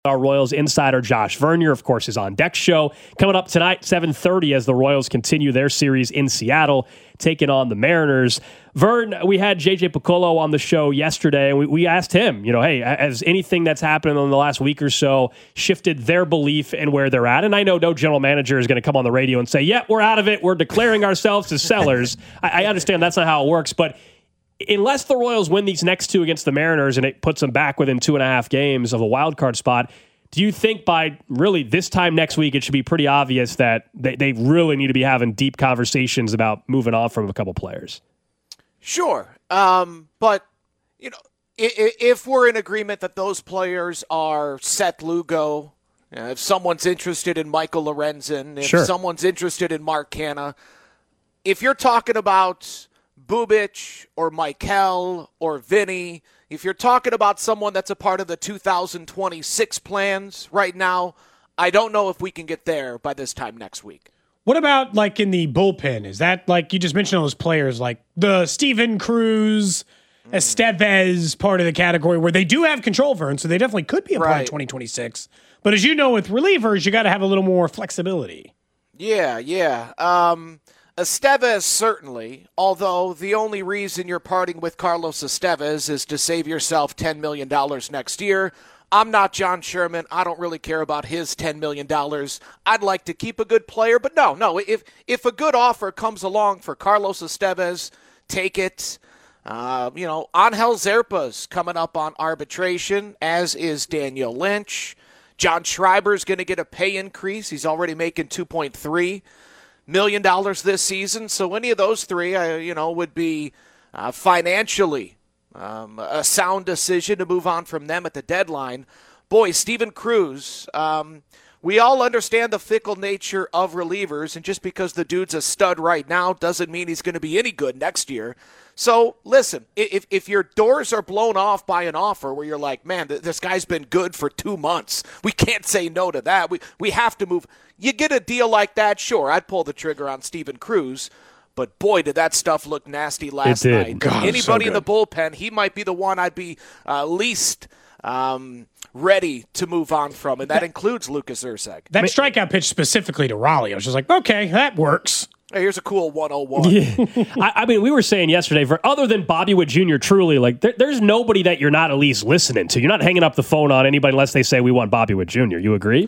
Our Royals insider Josh Vernier, of course, is on deck show. Coming up tonight, 7:30, as the Royals continue their series in Seattle, taking on the Mariners. Vern, we had JJ Piccolo on the show yesterday, and we asked him, hey, has anything that's happened in the last week or so shifted their belief in where they're at? And I know no general manager is going to come on the radio and say, yeah, we're out of it. We're declaring ourselves as sellers. I understand that's not how it works, but unless the Royals win these next two against the Mariners and it puts them back within 2.5 games of a wild card spot, do you think by really this time next week it should be pretty obvious that they really need to be having deep conversations about moving on from a couple players? Sure. But, if we're in agreement that those players are Seth Lugo, if someone's interested in Michael Lorenzen, if someone's interested in Mark Canha, if you're talking about Bubic or Michael or Vinny, if you're talking about someone that's a part of the 2026 plans right now, I don't know if we can get there by this time next week. What about like in the bullpen? Is that like you just mentioned all those players like the Steven Cruz, Estevez part of the category where they do have control, Vern, so they definitely could be a part of 2026. But as you know, with relievers, you got to have a little more flexibility. Yeah. Estevez, certainly, although the only reason you're parting with Carlos Estevez is to save yourself $10 million next year. I'm not John Sherman. I don't really care about his $10 million. I'd like to keep a good player, but no. If a good offer comes along for Carlos Estevez, take it. Angel Zerpa's coming up on arbitration, as is Daniel Lynch. John Schreiber's going to get a pay increase. He's already making $2.3 million this season. So any of those three, would be financially a sound decision to move on from them at the deadline. Boy, Steven Cruz, we all understand the fickle nature of relievers, and just because the dude's a stud right now doesn't mean he's going to be any good next year. So, listen, if your doors are blown off by an offer where you're like, man, this guy's been good for 2 months, we can't say no to that. We have to move. You get a deal like that, sure, I'd pull the trigger on Steven Cruz. But, boy, did that stuff look nasty last night. God, anybody in the bullpen, he might be the one I'd be least ready to move on from, and that includes Lucas Erceg. That strikeout pitch specifically to Raleigh, I was just like, okay, that works. Hey, here's a cool 101. Yeah. We were saying yesterday, other than Bobby Witt Jr., truly, like there's nobody that you're not at least listening to. You're not hanging up the phone on anybody unless they say we want Bobby Witt Jr. You agree?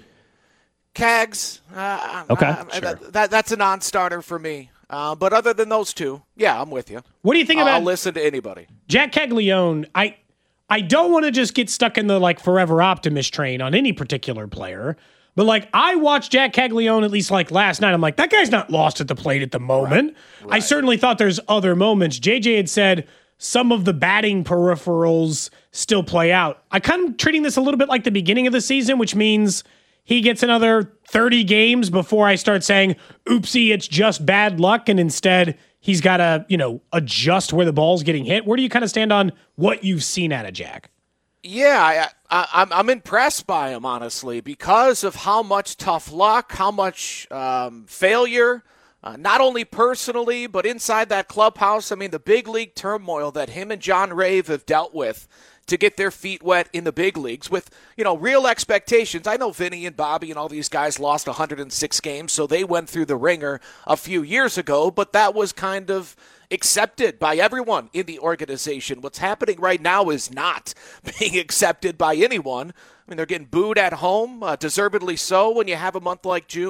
Cags. Okay. Sure. That's a non-starter for me. But other than those two, yeah, I'm with you. What do you think about... I'll listen to anybody. Jack Caglione, I don't want to just get stuck in the forever optimist train on any particular player, but I watched Jack Caglione at least last night. I'm like, that guy's not lost at the plate at the moment. Right. I certainly thought there's other moments. JJ had said some of the batting peripherals still play out. I kind of treating this a little bit like the beginning of the season, which means he gets another 30 games before I start saying, oopsie, it's just bad luck. And instead he's got to, adjust where the ball's getting hit. Where do you kind of stand on what you've seen out of Jack? Yeah, I'm impressed by him, honestly, because of how much tough luck, how much failure, not only personally, but inside that clubhouse. I mean, the big league turmoil that him and John Rave have dealt with to get their feet wet in the big leagues with, real expectations. I know Vinny and Bobby and all these guys lost 106 games, so they went through the ringer a few years ago, but that was kind of accepted by everyone in the organization. What's happening right now is not being accepted by anyone. I mean, they're getting booed at home, deservedly so, when you have a month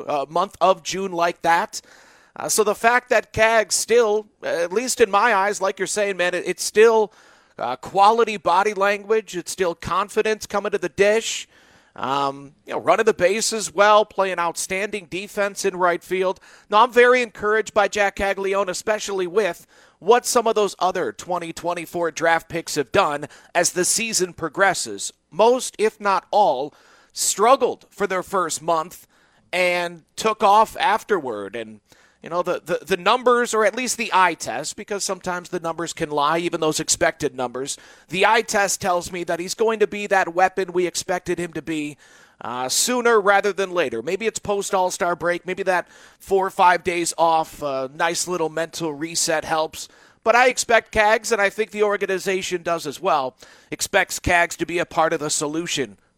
of June like that. So the fact that CAG still, at least in my eyes, like you're saying, man, it's still quality body language. It's still confidence coming to the dish. Running the bases well, playing outstanding defense in right field. Now, I'm very encouraged by Jack Caglione, especially with what some of those other 2024 draft picks have done as the season progresses. Most, if not all, struggled for their first month and took off afterward. And the numbers, or at least the eye test, because sometimes the numbers can lie, even those expected numbers. The eye test tells me that he's going to be that weapon we expected him to be sooner rather than later. Maybe it's post-All-Star break. Maybe that 4 or 5 days off, nice little mental reset helps. But I expect Cags, and I think the organization does as well, expects Cags to be a part of the solution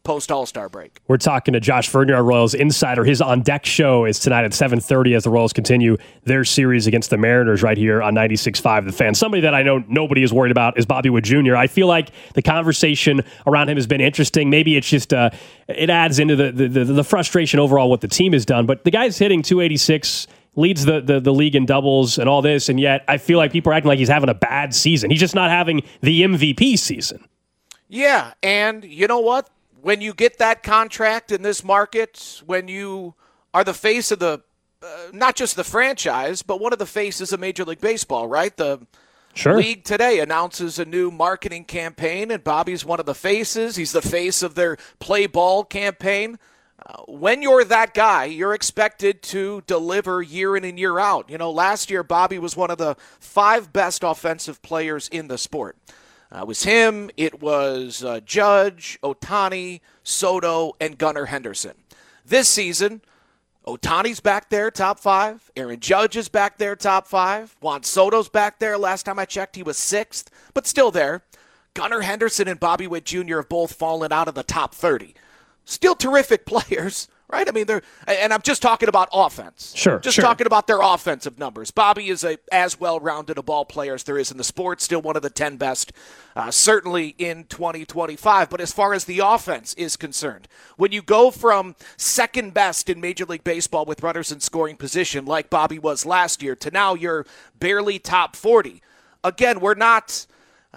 post All-Star break. We're talking to Josh Vernier, our Royals insider. His On Deck show is tonight at 7:30 as the Royals continue their series against the Mariners right here on 96.5 The Fan. Somebody that I know nobody is worried about is Bobby Witt Jr. I feel like the conversation around him has been interesting. Maybe it's just it adds into the frustration overall what the team has done. But the guy's hitting 286, leads the league in doubles and all this, and yet I feel like people are acting like he's having a bad season. He's just not having the MVP season. Yeah, and you know what? When you get that contract in this market, when you are the face of the, not just the franchise, but one of the faces of Major League Baseball, right? The league today announces a new marketing campaign, and Bobby's one of the faces. He's the face of their Play Ball campaign. When you're that guy, you're expected to deliver year in and year out. You know, last year, Bobby was one of the 5 best offensive players in the sport. It was him, it was Judge, Ohtani, Soto, and Gunnar Henderson. This season, Ohtani's back there, top 5. Aaron Judge is back there, top 5. Juan Soto's back there. Last time I checked, he was 6th, but still there. Gunnar Henderson and Bobby Witt Jr. have both fallen out of the top 30. Still terrific players, right? I mean, and I'm just talking about offense. Sure. Talking about their offensive numbers. Bobby is as well-rounded a ball player as there is in the sport, still one of the 10 best, certainly in 2025. But as far as the offense is concerned, when you go from second best in Major League Baseball with runners in scoring position, like Bobby was last year, to now you're barely top 40. Again, we're not...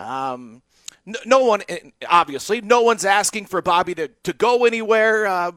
No one, obviously, no one's asking for Bobby to go anywhere.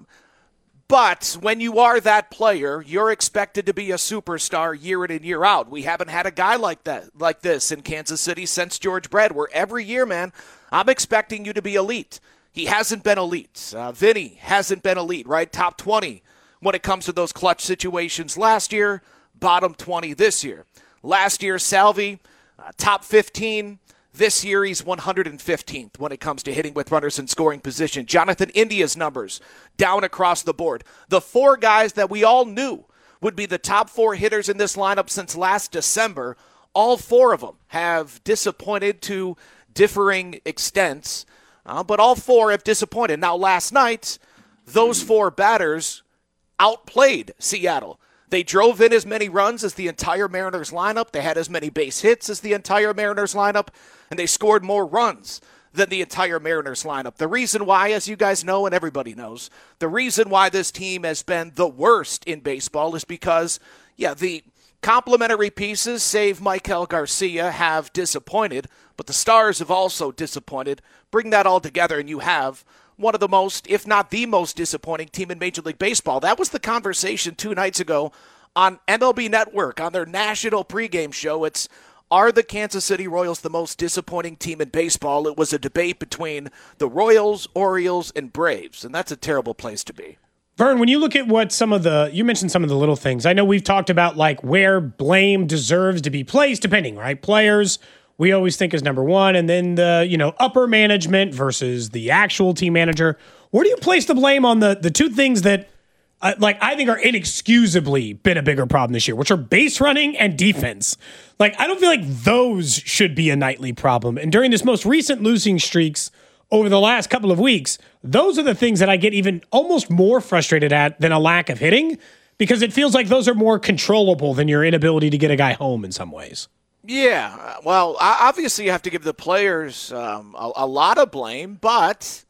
But when you are that player, you're expected to be a superstar year in and year out. We haven't had a guy like this in Kansas City since George Brett, where every year, man, I'm expecting you to be elite. He hasn't been elite. Vinny hasn't been elite, right? Top 20 when it comes to those clutch situations last year, bottom 20 this year. Last year, Salvi, top 15. This year, he's 115th when it comes to hitting with runners in scoring position. Jonathan India's numbers down across the board. The 4 guys that we all knew would be the top 4 hitters in this lineup since last December, all 4 of them have disappointed to differing extents, but all 4 have disappointed. Now, last night, those 4 batters outplayed Seattle. They drove in as many runs as the entire Mariners lineup. They had as many base hits as the entire Mariners lineup, and they scored more runs than the entire Mariners lineup. The reason why, as you guys know and everybody knows, the reason why this team has been the worst in baseball is because, the complementary pieces, save Maikel Garcia, have disappointed, but the stars have also disappointed. Bring that all together, and you have one of the most, if not the most disappointing team in Major League Baseball. That was the conversation 2 nights ago on MLB Network on their national pregame show. Are the Kansas City Royals the most disappointing team in baseball? It was a debate between the Royals, Orioles, and Braves, and that's a terrible place to be. Vern, when you look at what you mentioned some of the little things. I know we've talked about like where blame deserves to be placed, depending, right? Players, we always think is number 1, and then the upper management versus the actual team manager. Where do you place the blame on the 2 things that I think are inexcusably been a bigger problem this year, which are base running and defense? Like, I don't feel like those should be a nightly problem. And during this most recent losing streaks over the last couple of weeks, those are the things that I get even almost more frustrated at than a lack of hitting, because it feels like those are more controllable than your inability to get a guy home in some ways. Yeah, well, obviously you have to give the players a lot of blame, but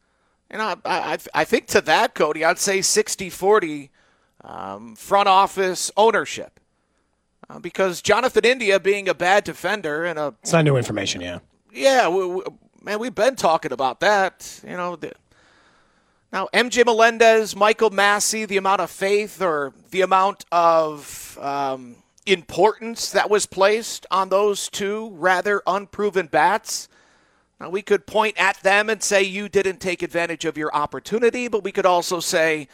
I think to that, Cody, I'd say 60-40 front office ownership, because Jonathan India being a bad defender and it's not new information, yeah. Yeah, man, we've been talking about that. Now MJ Melendez, Michael Massey, the amount of faith or the amount of importance that was placed on those 2 rather unproven bats. Now, we could point at them and say you didn't take advantage of your opportunity, but we could also say,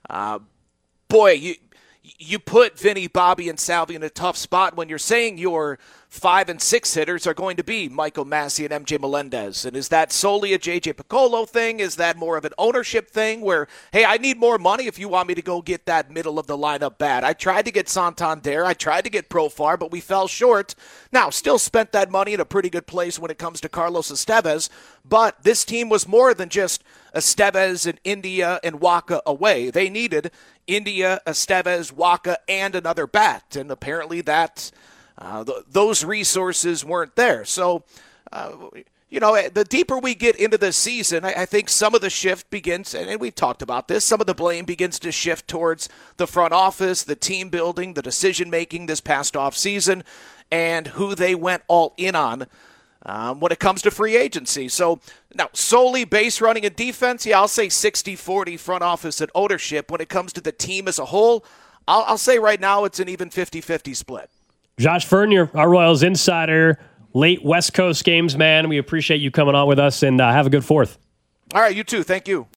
you put Vinny, Bobby, and Salvi in a tough spot when you're saying your 5 and 6 hitters are going to be Michael Massey and MJ Melendez. And is that solely a JJ Picollo thing? Is that more of an ownership thing where, hey, I need more money if you want me to go get that middle of the lineup bat? I tried to get Santander, I tried to get Profar, but we fell short. Now, still spent that money in a pretty good place when it comes to Carlos Estevez, but this team was more than just Estevez and India and Waka away. They needed India, Estevez, Waka, and another bat, and apparently those resources weren't there. So, the deeper we get into the season, I think some of the shift begins, and we've talked about this, some of the blame begins to shift towards the front office, the team building, the decision-making this past offseason, and who they went all in on when it comes to free agency. So now solely base running and defense, I'll say 60-40 front office and ownership. When it comes to the team as a whole, I'll say right now it's an even 50-50 split. Josh Vernier, our Royals insider, late West Coast games, man. We appreciate you coming on with us, and have a good 4th. All right, you too. Thank you.